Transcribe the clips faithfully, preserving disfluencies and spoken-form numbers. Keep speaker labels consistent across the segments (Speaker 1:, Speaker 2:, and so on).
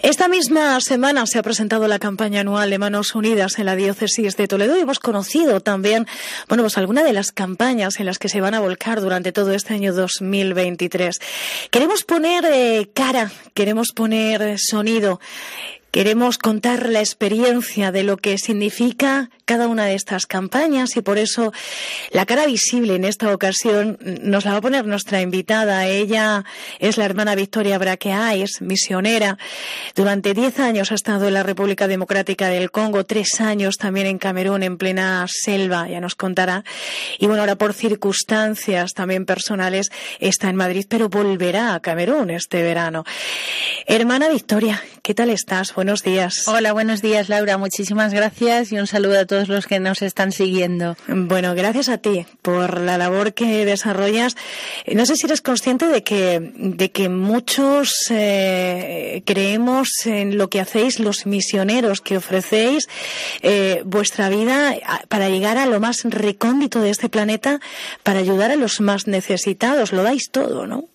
Speaker 1: Esta misma semana se ha presentado la campaña anual de Manos Unidas en la diócesis de Toledo y hemos conocido también, bueno, pues algunas de las campañas en las que se van a volcar durante todo este año dos mil veintitrés. Queremos poner eh, cara, queremos poner sonido. Queremos contar la experiencia de lo que significa cada una de estas campañas y por eso la cara visible en esta ocasión nos la va a poner nuestra invitada. Ella es la hermana Victoria Braqueais, misionera. Durante diez años ha estado en la República Democrática del Congo, tres años también en Camerún, en plena selva, ya nos contará. Y bueno, ahora por circunstancias también personales está en Madrid, pero volverá a Camerún este verano. Hermana Victoria, ¿qué tal estás? Buenos días.
Speaker 2: Hola, buenos días, Laura. Muchísimas gracias y un saludo a todos los que nos están siguiendo.
Speaker 1: Bueno, gracias a ti por la labor que desarrollas. No sé si eres consciente de que, de que muchos eh, creemos en lo que hacéis los misioneros, que ofrecéis eh, vuestra vida para llegar a lo más recóndito de este planeta, para ayudar a los más necesitados. Lo dais todo, ¿no?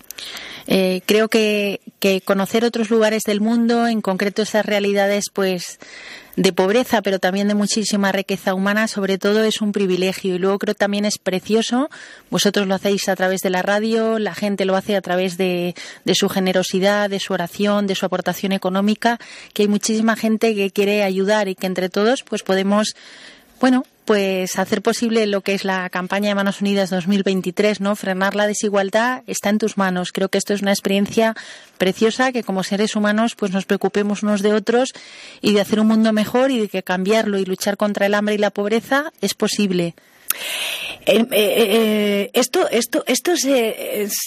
Speaker 2: Eh, creo que, que conocer otros lugares del mundo, en concreto esas realidades pues de pobreza, pero también de muchísima riqueza humana, sobre todo es un privilegio. Y luego creo también es precioso, vosotros lo hacéis a través de la radio, la gente lo hace a través de, de su generosidad, de su oración, de su aportación económica, que hay muchísima gente que quiere ayudar y que entre todos pues podemos, bueno, pues hacer posible lo que es la campaña de Manos Unidas dos mil veintitrés, ¿no? Frenar la desigualdad está en tus manos. Creo que esto es una experiencia preciosa, que como seres humanos pues nos preocupemos unos de otros y de hacer un mundo mejor y de que cambiarlo y luchar contra el hambre y la pobreza es posible.
Speaker 1: Eh, eh, eh, esto esto esto se es,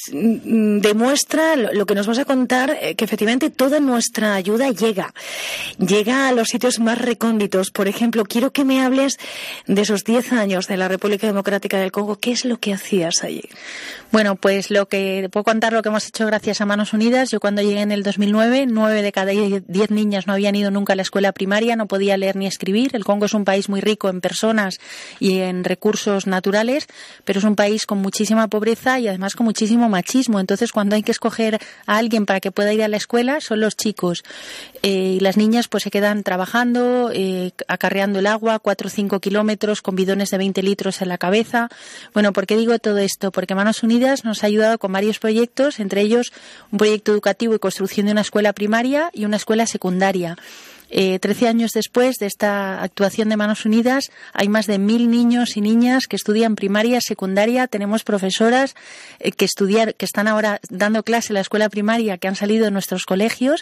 Speaker 1: demuestra lo, lo que nos vas a contar, eh, que efectivamente toda nuestra ayuda llega llega a los sitios más recónditos. Por ejemplo, quiero que me hables de esos diez años de la República Democrática del Congo. ¿Qué es lo que hacías allí?
Speaker 2: Bueno, pues lo que puedo contar lo que hemos hecho gracias a Manos Unidas. Yo cuando llegué en el dos mil nueve, nueve de cada diez niñas no habían ido nunca a la escuela primaria, no podía leer ni escribir. El Congo es un país muy rico en personas y en recursos naturales, pero es un país con muchísima pobreza y además con muchísimo machismo. Entonces, cuando hay que escoger a alguien para que pueda ir a la escuela, son los chicos. Eh, y las niñas pues se quedan trabajando, eh, acarreando el agua, cuatro o cinco kilómetros con bidones de veinte litros en la cabeza. Bueno, ¿por qué digo todo esto? Porque Manos Unidas nos ha ayudado con varios proyectos, entre ellos un proyecto educativo y construcción de una escuela primaria y una escuela secundaria. Eh, trece años después de esta actuación de Manos Unidas, hay más de mil niños y niñas que estudian primaria, secundaria. Tenemos profesoras eh, que estudiar, que están ahora dando clase en la escuela primaria, que han salido de nuestros colegios.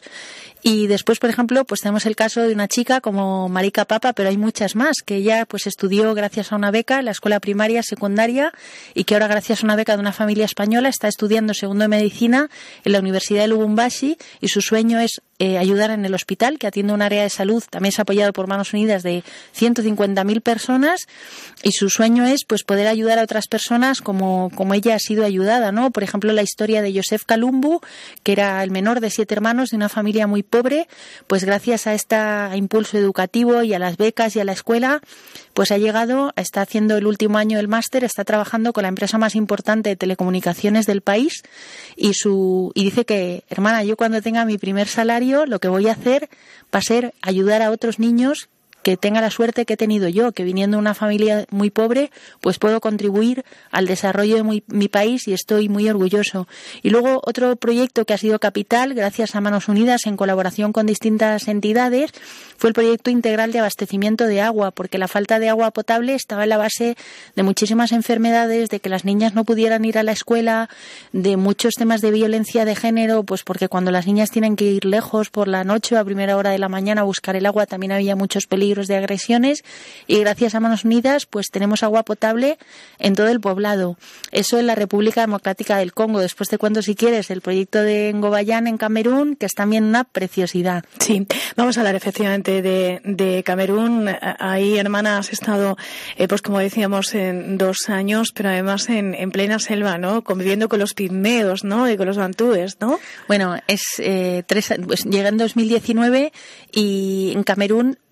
Speaker 2: Y después, por ejemplo, pues tenemos el caso de una chica como Marika Papa, pero hay muchas más, que ella pues estudió gracias a una beca en la escuela primaria, secundaria, y que ahora gracias a una beca de una familia española está estudiando segundo de medicina en la Universidad de Lubumbashi, y su sueño es eh, ayudar en el hospital, que atiende un área de salud, también es apoyado por Manos Unidas, de ciento cincuenta mil personas, y su sueño es pues poder ayudar a otras personas como, como ella ha sido ayudada, ¿no? Por ejemplo, la historia de Joseph Kalumbu, que era el menor de siete hermanos de una familia muy pobre, pues gracias a este impulso educativo y a las becas y a la escuela, pues ha llegado, está haciendo el último año del máster, está trabajando con la empresa más importante de telecomunicaciones del país, y su y dice que, hermana, yo cuando tenga mi primer salario, lo que voy a hacer va a ser ayudar a otros niños que tenga la suerte que he tenido yo, que viniendo de una familia muy pobre, pues puedo contribuir al desarrollo de muy, mi país, y estoy muy orgulloso. Y luego otro proyecto que ha sido capital, gracias a Manos Unidas, en colaboración con distintas entidades, fue el proyecto integral de abastecimiento de agua, porque la falta de agua potable estaba en la base de muchísimas enfermedades, de que las niñas no pudieran ir a la escuela, de muchos temas de violencia de género, pues porque cuando las niñas tienen que ir lejos por la noche o a primera hora de la mañana a buscar el agua, también había muchos peligros de agresiones, y gracias a Manos Unidas pues tenemos agua potable en todo el poblado. Eso en la República Democrática del Congo. Después te cuento, si quieres, el proyecto de Ngobayán en Camerún, que es también una preciosidad.
Speaker 1: Sí, vamos a hablar efectivamente de, de Camerún. Ahí, hermana, has estado, eh, pues como decíamos, en dos años, pero además en, en plena selva, ¿no? Conviviendo con los pigmeos, ¿no? Y con los bantúes, ¿no?
Speaker 2: Bueno, es eh, tres, pues, llega en dos mil diecinueve, y en Camerún, bueno, es el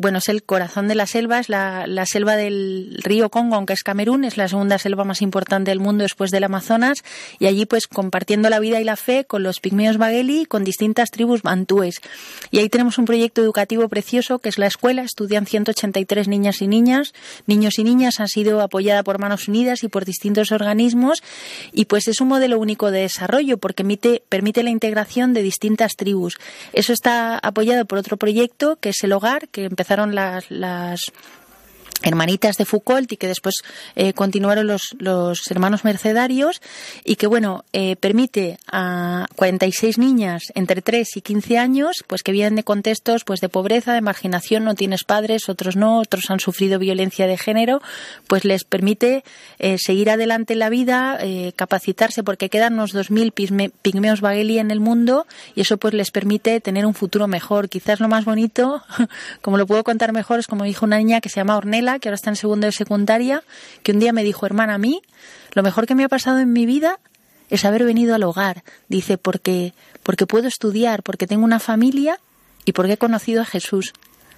Speaker 2: corazón de la selva, es la, la selva del río Congo, aunque es Camerún, es la segunda selva más importante del mundo después del Amazonas, y allí pues compartiendo la vida y la fe con los pigmeos Bagueli y con distintas tribus bantúes. Y ahí tenemos un proyecto educativo precioso que es la escuela, estudian ciento ochenta y tres niñas y niñas, niños y niñas, han sido apoyada por Manos Unidas y por distintos organismos, y pues es un modelo único de desarrollo porque permite, permite la integración de distintas tribus. Eso está apoyado por otro proyecto que es El Hogar, que empezaron las, las hermanitas de Foucault y que después eh, continuaron los, los hermanos mercedarios, y que bueno eh, permite a cuarenta y seis niñas entre tres y quince años pues que vienen de contextos pues de pobreza, de marginación, no tienes padres, otros no, otros han sufrido violencia de género, pues les permite eh, seguir adelante en la vida, eh, capacitarse, porque quedan unos dos mil pigmeos Bagueli en el mundo, y eso pues les permite tener un futuro mejor. Quizás lo más bonito, como lo puedo contar mejor, es como dijo una niña que se llama Ornella, que ahora está en segundo de secundaria, que un día me dijo: hermana, a mí lo mejor que me ha pasado en mi vida es haber venido al hogar. Dice, porque, porque puedo estudiar, porque tengo una familia y porque he conocido a Jesús.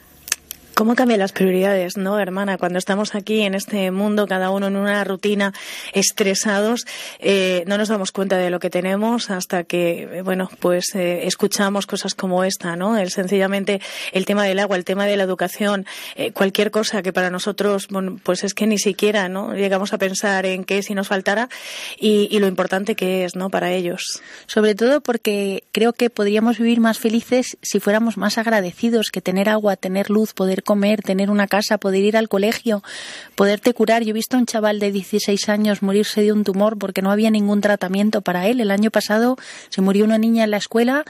Speaker 1: ¿Cómo cambian las prioridades, no, hermana? Cuando estamos aquí en este mundo, cada uno en una rutina, estresados, eh, no nos damos cuenta de lo que tenemos hasta que, bueno, pues eh, escuchamos cosas como esta, ¿no? El sencillamente el tema del agua, el tema de la educación, eh, cualquier cosa que para nosotros, bueno, pues es que ni siquiera, ¿no? Llegamos a pensar en qué si nos faltara y, y lo importante que es, ¿no? Para ellos.
Speaker 2: Sobre todo porque creo que podríamos vivir más felices si fuéramos más agradecidos, que tener agua, tener luz, poder comer, tener una casa, poder ir al colegio, poderte curar. Yo he visto a un chaval de dieciséis años morirse de un tumor porque no había ningún tratamiento para él. El año pasado se murió una niña en la escuela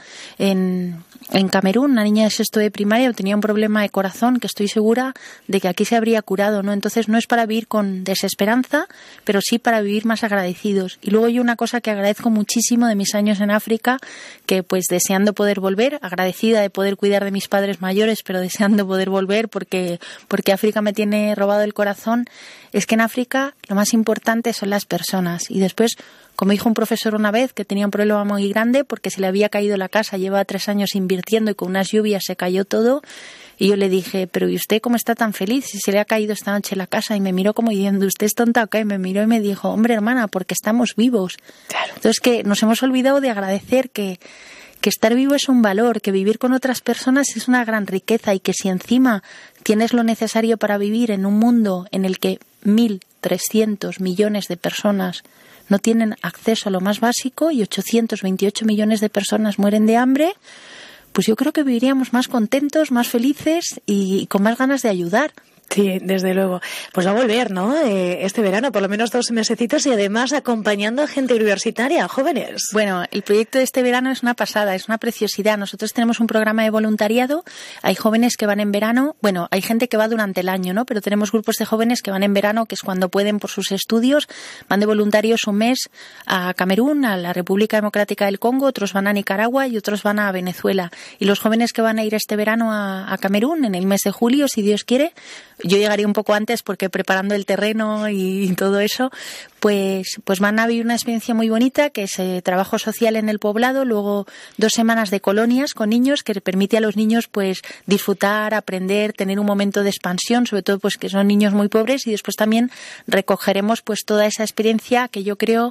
Speaker 2: en, en Camerún, una niña de sexto de primaria, tenía un problema de corazón que estoy segura de que aquí se habría curado, ¿no? Entonces no es para vivir con desesperanza, pero sí para vivir más agradecidos. Y luego yo una cosa que agradezco muchísimo de mis años en África, que pues deseando poder volver, agradecida de poder cuidar de mis padres mayores, pero deseando poder volver porque, porque África me tiene robado el corazón, es que en África lo más importante son las personas. Y después, como dijo un profesor una vez, que tenía un problema muy grande porque se le había caído la casa, lleva tres años invirtiendo y con unas lluvias se cayó todo, y yo le dije, pero ¿y usted cómo está tan feliz si se le ha caído esta noche la casa? Y me miró como diciendo, ¿usted es tonta o qué? Y me miró y me dijo, hombre, hermana, porque estamos vivos. Claro. Entonces que nos hemos olvidado de agradecer que que estar vivo es un valor, que vivir con otras personas es una gran riqueza, y que si encima tienes lo necesario para vivir en un mundo en el que mil trescientos millones de personas no tienen acceso a lo más básico y ochocientos veintiocho millones de personas mueren de hambre, pues yo creo que viviríamos más contentos, más felices y con más ganas de ayudar.
Speaker 1: Sí, desde luego. Pues va a volver, ¿no? Eh, este verano, por lo menos dos mesecitos, y además acompañando a gente universitaria, jóvenes.
Speaker 2: Bueno, el proyecto de este verano es una pasada, es una preciosidad. Nosotros tenemos un programa de voluntariado, hay jóvenes que van en verano, bueno, hay gente que va durante el año, ¿no? Pero tenemos grupos de jóvenes que van en verano, que es cuando pueden por sus estudios, van de voluntarios un mes a Camerún, a la República Democrática del Congo, otros van a Nicaragua y otros van a Venezuela. Y los jóvenes que van a ir este verano a, a Camerún, en el mes de julio, si Dios quiere, yo llegaré un poco antes porque preparando el terreno y todo eso, pues, pues van a vivir una experiencia muy bonita, que es eh, trabajo social en el poblado, luego dos semanas de colonias con niños, que permite a los niños pues disfrutar, aprender, tener un momento de expansión, sobre todo pues que son niños muy pobres, y después también recogeremos pues toda esa experiencia que yo creo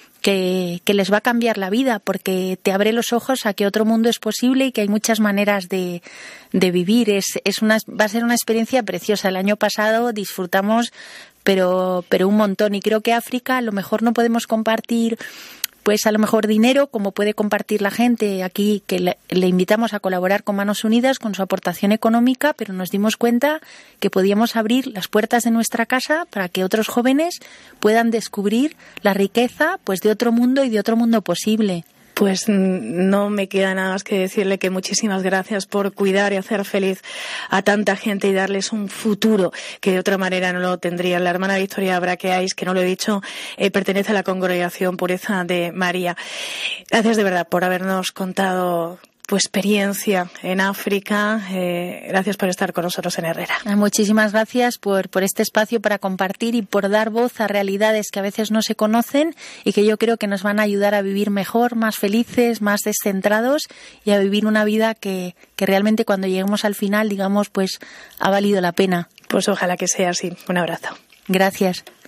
Speaker 2: Que, que les va a cambiar la vida, porque te abre los ojos a que otro mundo es posible y que hay muchas maneras de, de vivir. Es, es una, va a ser una experiencia preciosa. El año pasado disfrutamos, pero, pero un montón. Y creo que África a lo mejor no podemos compartir, pues a lo mejor dinero, como puede compartir la gente aquí, que le, le invitamos a colaborar con Manos Unidas con su aportación económica, pero nos dimos cuenta que podíamos abrir las puertas de nuestra casa para que otros jóvenes puedan descubrir la riqueza pues de otro mundo y de otro mundo posible.
Speaker 1: Pues no me queda nada más que decirle que muchísimas gracias por cuidar y hacer feliz a tanta gente y darles un futuro que de otra manera no lo tendrían. La hermana Victoria Braqueais, que no lo he dicho, eh, pertenece a la Congregación Pureza de María. Gracias de verdad por habernos contado tu experiencia en África. Eh, gracias por estar con nosotros en Herrera.
Speaker 2: Muchísimas gracias por, por este espacio para compartir y por dar voz a realidades que a veces no se conocen y que yo creo que nos van a ayudar a vivir mejor, más felices, más descentrados y a vivir una vida que, que realmente cuando lleguemos al final, digamos, pues ha valido la pena.
Speaker 1: Pues ojalá que sea así. Un abrazo.
Speaker 2: Gracias.